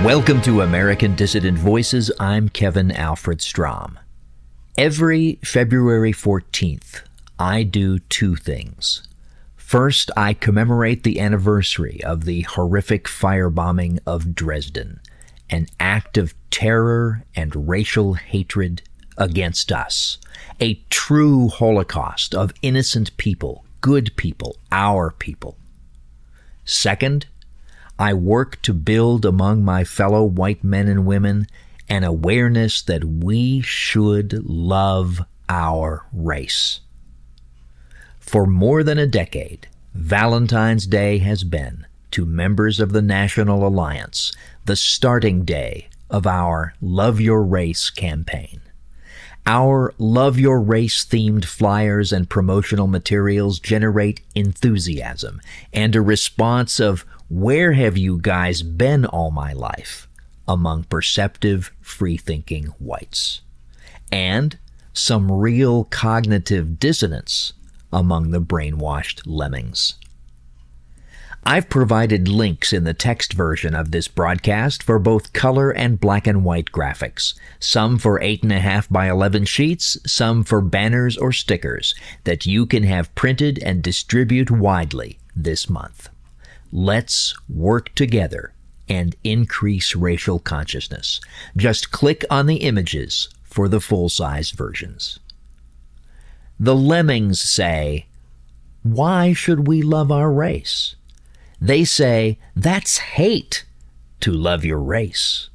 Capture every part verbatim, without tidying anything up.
Welcome to American Dissident Voices. I'm Kevin Alfred Strom. Every February fourteenth, I do two things. First, I commemorate the anniversary of the horrific firebombing of Dresden, an act of terror and racial hatred against us, a true Holocaust of innocent people, good people, our people. Second, I work to build among my fellow white men and women an awareness that we should love our race. For more than a decade, Valentine's Day has been, to members of the National Alliance, the starting day of our Love Your Race campaign. Our Love Your Race-themed flyers and promotional materials generate enthusiasm and a response of, "Where have you guys been all my life?" among perceptive, free-thinking whites. And some real cognitive dissonance among the brainwashed lemmings. I've provided links in the text version of this broadcast for both color and black and white graphics, some for eight and a half by eleven sheets, some for banners or stickers that you can have printed and distribute widely this month. Let's work together and increase racial consciousness. Just click on the images for the full-size versions. The lemmings say, "Why should we love our race?" They say, "That's hate to love your race."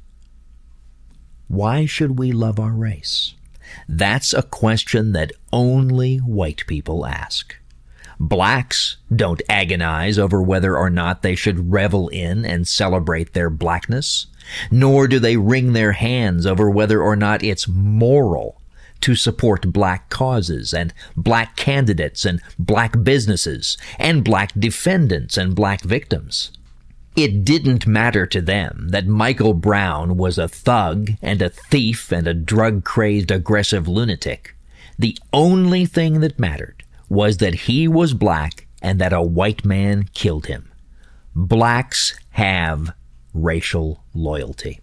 Why should we love our race? That's a question that only white people ask. Blacks don't agonize over whether or not they should revel in and celebrate their blackness, nor do they wring their hands over whether or not it's moral to support black causes and black candidates and black businesses and black defendants and black victims. It didn't matter to them that Michael Brown was a thug and a thief and a drug-crazed aggressive lunatic. The only thing that mattered was that he was black and that a white man killed him. Blacks have racial loyalty.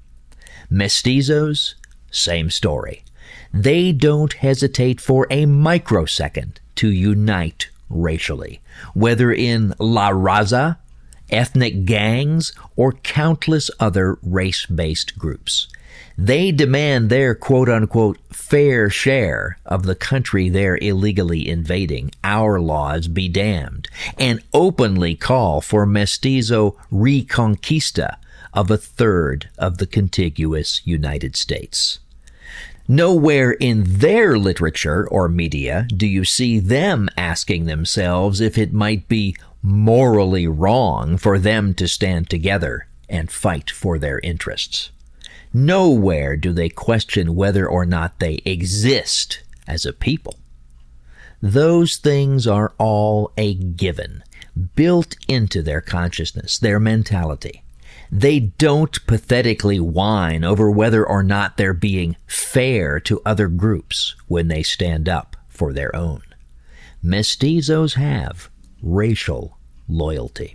Mestizos, same story. They don't hesitate for a microsecond to unite racially, whether in La Raza, ethnic gangs, or countless other race-based groups. They demand their quote-unquote fair share of the country they're illegally invading, our laws be damned, and openly call for mestizo reconquista of a third of the contiguous United States. Nowhere in their literature or media do you see them asking themselves if it might be morally wrong for them to stand together and fight for their interests. Nowhere do they question whether or not they exist as a people. Those things are all a given, built into their consciousness, their mentality. They don't pathetically whine over whether or not they're being fair to other groups when they stand up for their own. Mestizos have racial loyalty.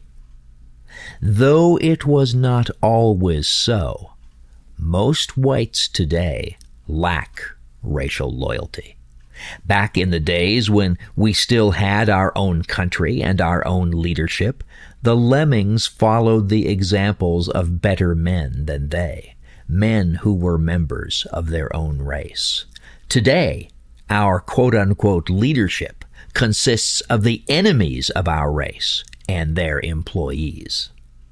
Though it was not always so, most whites today lack racial loyalty. Back in the days when we still had our own country and our own leadership, the lemmings followed the examples of better men than they, men who were members of their own race. Today, our quote-unquote leadership consists of the enemies of our race and their employees.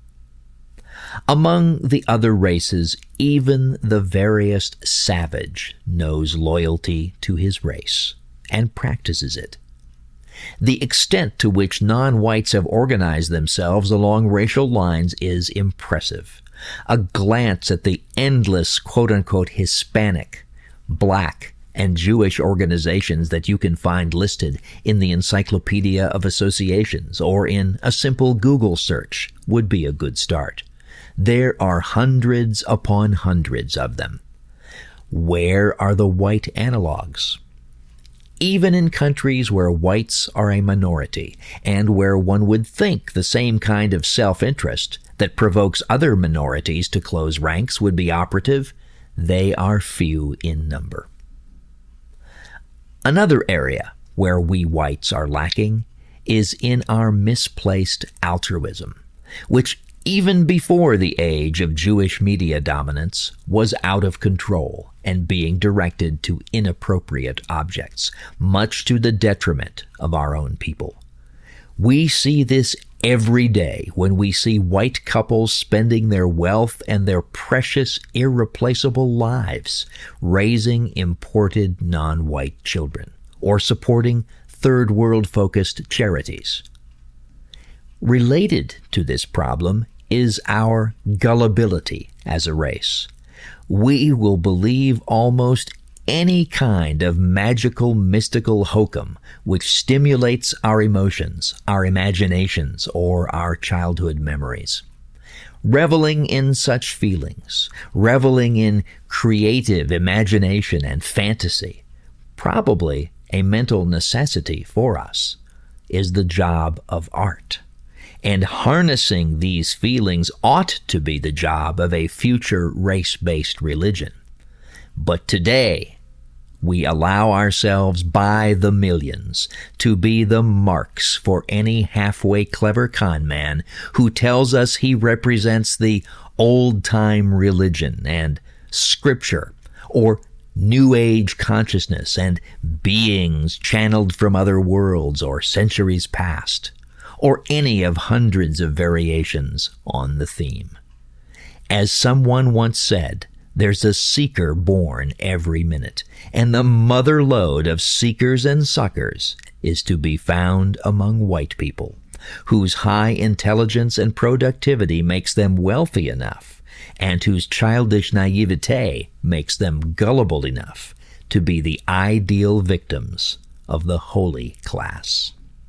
Among the other races, even the veriest savage knows loyalty to his race and practices it. The extent to which non-whites have organized themselves along racial lines is impressive. A glance at the endless quote-unquote Hispanic, black, and Jewish organizations that you can find listed in the Encyclopedia of Associations or in a simple Google search would be a good start. There are hundreds upon hundreds of them. Where are the white analogs? Even in countries where whites are a minority, and where one would think the same kind of self-interest that provokes other minorities to close ranks would be operative, they are few in number. Another area where we whites are lacking is in our misplaced altruism, which even before the age of Jewish media dominance was out of control and being directed to inappropriate objects, much to the detriment of our own people. We see this every day when we see white couples spending their wealth and their precious, irreplaceable lives raising imported non-white children or supporting third world-focused charities. Related to this problem is our gullibility as a race. We will believe almost any kind of magical, mystical hokum which stimulates our emotions, our imaginations, or our childhood memories. Reveling in such feelings, reveling in creative imagination and fantasy, probably a mental necessity for us, is the job of art. And harnessing these feelings ought to be the job of a future race-based religion. But today, we allow ourselves by the millions to be the marks for any halfway clever con man who tells us he represents the old-time religion and scripture, or New Age consciousness and beings channeled from other worlds or centuries past, or any of hundreds of variations on the theme. As someone once said, there's a seeker born every minute, and the mother lode of seekers and suckers is to be found among white people, whose high intelligence and productivity makes them wealthy enough, and whose childish naivete makes them gullible enough to be the ideal victims of the holy class.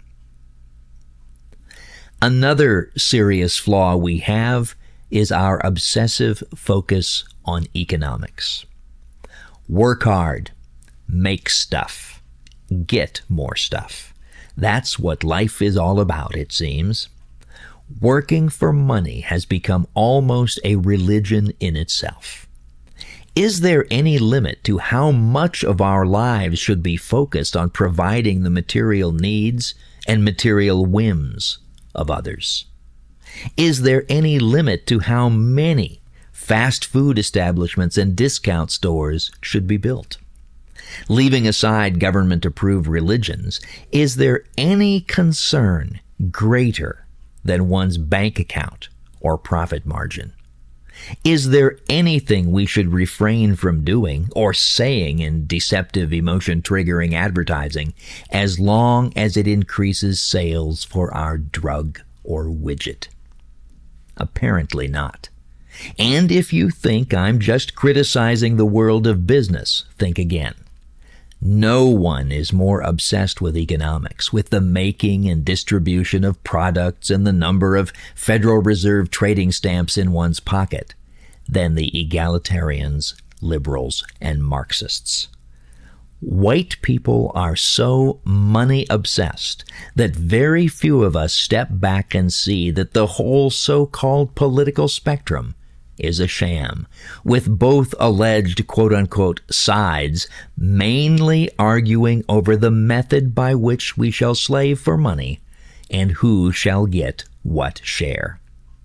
Another serious flaw we have is our obsessive focus on economics. Work hard, make stuff, get more stuff. That's what life is all about, it seems. Working for money has become almost a religion in itself. Is there any limit to how much of our lives should be focused on providing the material needs and material whims of others? Is there any limit to how many fast food establishments and discount stores should be built? Leaving aside government-approved religions, is there any concern greater than one's bank account or profit margin? Is there anything we should refrain from doing or saying in deceptive, emotion-triggering advertising as long as it increases sales for our drug or widget? Apparently not. And if you think I'm just criticizing the world of business, think again. No one is more obsessed with economics, with the making and distribution of products and the number of Federal Reserve trading stamps in one's pocket, than the egalitarians, liberals, and Marxists. White people are so money-obsessed that very few of us step back and see that the whole so-called political spectrum is a sham, with both alleged quote-unquote sides mainly arguing over the method by which we shall slave for money and who shall get what share.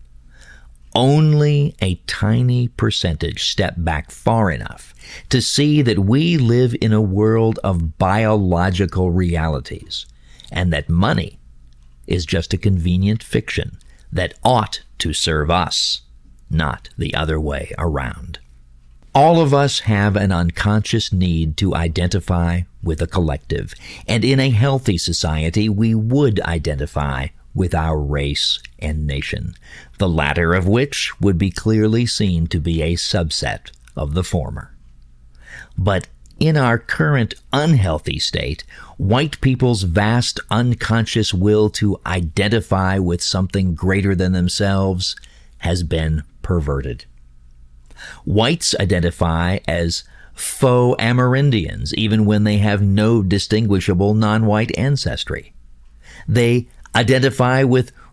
Only a tiny percentage step back far enough to see that we live in a world of biological realities and that money is just a convenient fiction that ought to serve us, not the other way around. All of us have an unconscious need to identify with a collective, and in a healthy society we would identify with our race and nation, the latter of which would be clearly seen to be a subset of the former. But in our current unhealthy state, white people's vast unconscious will to identify with something greater than themselves has been perverted. Whites identify as faux Amerindians even when they have no distinguishable non-white ancestry. They identify with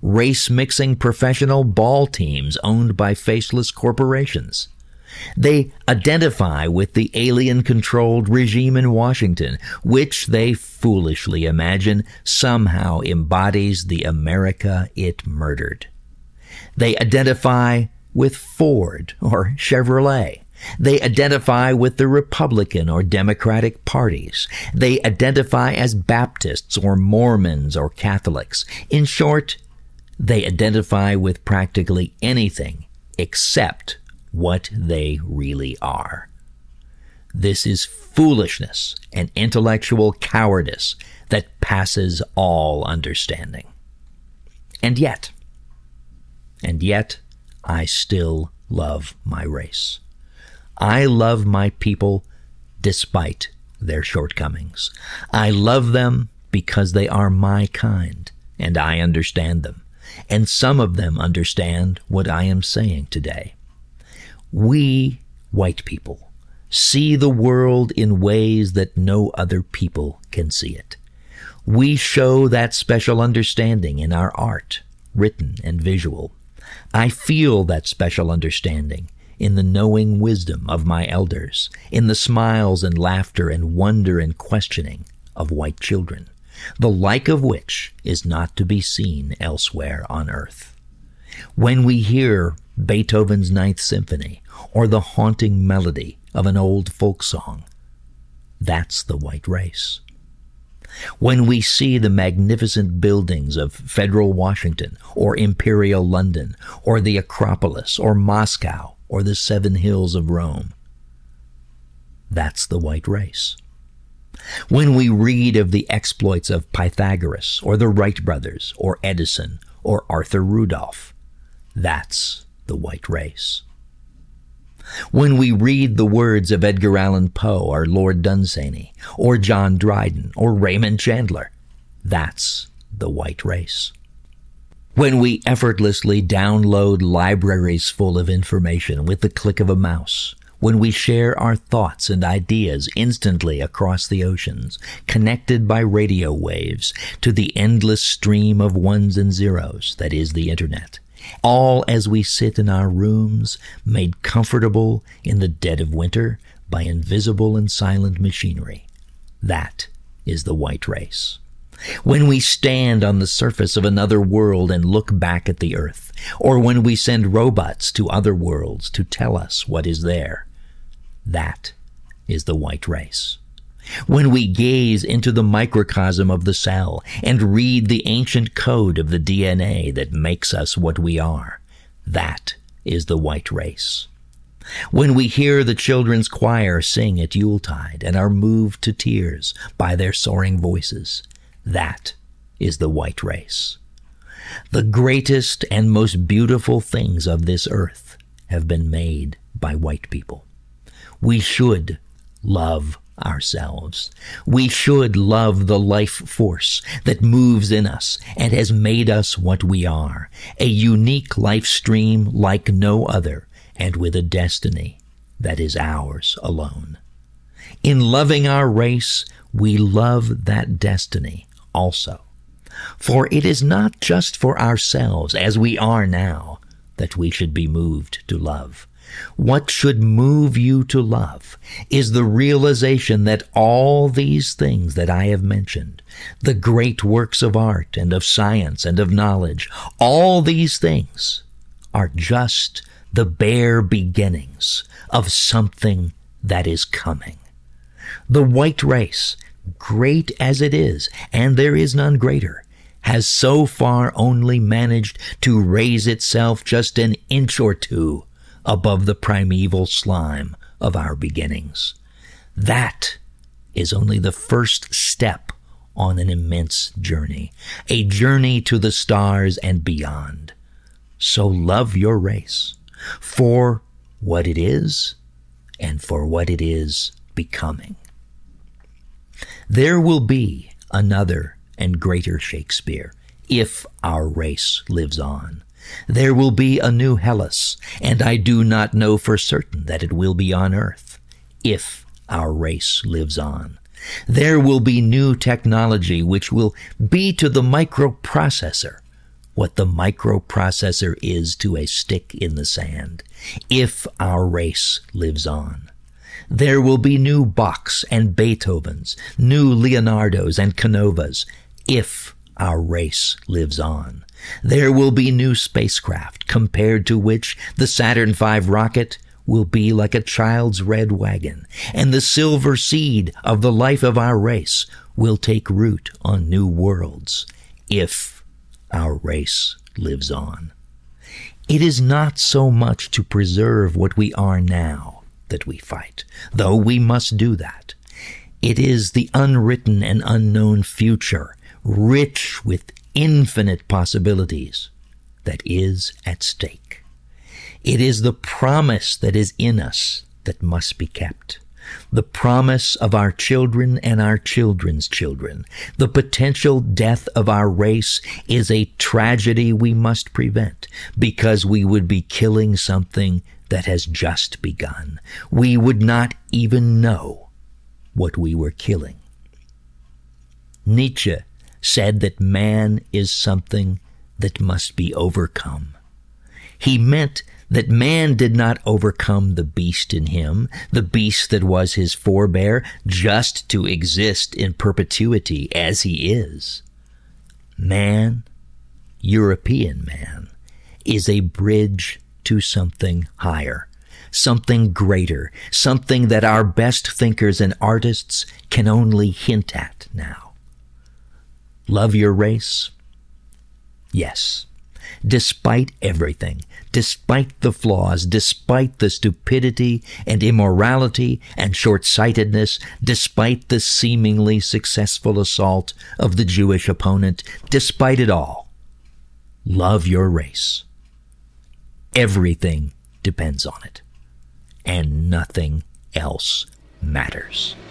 race-mixing professional ball teams owned by faceless corporations. They identify with the alien-controlled regime in Washington, which they foolishly imagine somehow embodies the America it murdered. They identify with Ford or Chevrolet. They identify with the Republican or Democratic parties. They identify as Baptists or Mormons or Catholics. In short, they identify with practically anything except what they really are. This is foolishness and intellectual cowardice that passes all understanding. And yet, and yet, I still love my race. I love my people despite their shortcomings. I love them because they are my kind, and I understand them. And some of them understand what I am saying today. We, white people, see the world in ways that no other people can see it. We show that special understanding in our art, written and visual. I feel that special understanding in the knowing wisdom of my elders, in the smiles and laughter and wonder and questioning of white children, the like of which is not to be seen elsewhere on earth. When we hear Beethoven's Ninth Symphony or the haunting melody of an old folk song, that's the white race. When we see the magnificent buildings of Federal Washington or Imperial London or the Acropolis or Moscow or the Seven Hills of Rome, that's the white race. When we read of the exploits of Pythagoras or the Wright brothers or Edison or Arthur Rudolph, that's the white race. When we read the words of Edgar Allan Poe or Lord Dunsany or John Dryden or Raymond Chandler, that's the white race. When we effortlessly download libraries full of information with the click of a mouse, when we share our thoughts and ideas instantly across the oceans, connected by radio waves to the endless stream of ones and zeros that is the internet, all as we sit in our rooms, made comfortable in the dead of winter by invisible and silent machinery, that is the white race. When we stand on the surface of another world and look back at the earth, or when we send robots to other worlds to tell us what is there, that is the white race. When we gaze into the microcosm of the cell and read the ancient code of the D N A that makes us what we are, that is the white race. When we hear the children's choir sing at Yuletide and are moved to tears by their soaring voices, that is the white race. The greatest and most beautiful things of this earth have been made by white people. We should love ourselves. We should love the life force that moves in us and has made us what we are, a unique life stream like no other, and with a destiny that is ours alone. In loving our race, we love that destiny also. For it is not just for ourselves, as we are now, that we should be moved to love. What should move you to love is the realization that all these things that I have mentioned, the great works of art and of science and of knowledge, all these things are just the bare beginnings of something that is coming. The white race, great as it is, and there is none greater, has so far only managed to raise itself just an inch or two above the primeval slime of our beginnings. That is only the first step on an immense journey, a journey to the stars and beyond. So love your race for what it is and for what it is becoming. There will be another and greater Shakespeare if our race lives on. There will be a new Hellas, and I do not know for certain that it will be on earth, if our race lives on. There will be new technology which will be to the microprocessor what the microprocessor is to a stick in the sand, if our race lives on. There will be new Bachs and Beethovens, new Leonardos and Canovas, if our race lives on. There will be new spacecraft, compared to which the Saturn five rocket will be like a child's red wagon, and the silver seed of the life of our race will take root on new worlds, if our race lives on. It is not so much to preserve what we are now that we fight, though we must do that. It is the unwritten and unknown future, rich with infinite possibilities, that is at stake. It is the promise that is in us that must be kept. The promise of our children and our children's children. The potential death of our race is a tragedy we must prevent, because we would be killing something that has just begun. We would not even know what we were killing. Nietzsche said that man is something that must be overcome. He meant that man did not overcome the beast in him, the beast that was his forebear, just to exist in perpetuity as he is. Man, European man, is a bridge to something higher, something greater, something that our best thinkers and artists can only hint at now. Love your race? Yes. Despite everything, despite the flaws, despite the stupidity and immorality and short-sightedness, despite the seemingly successful assault of the Jewish opponent, despite it all, love your race. Everything depends on it, and nothing else matters.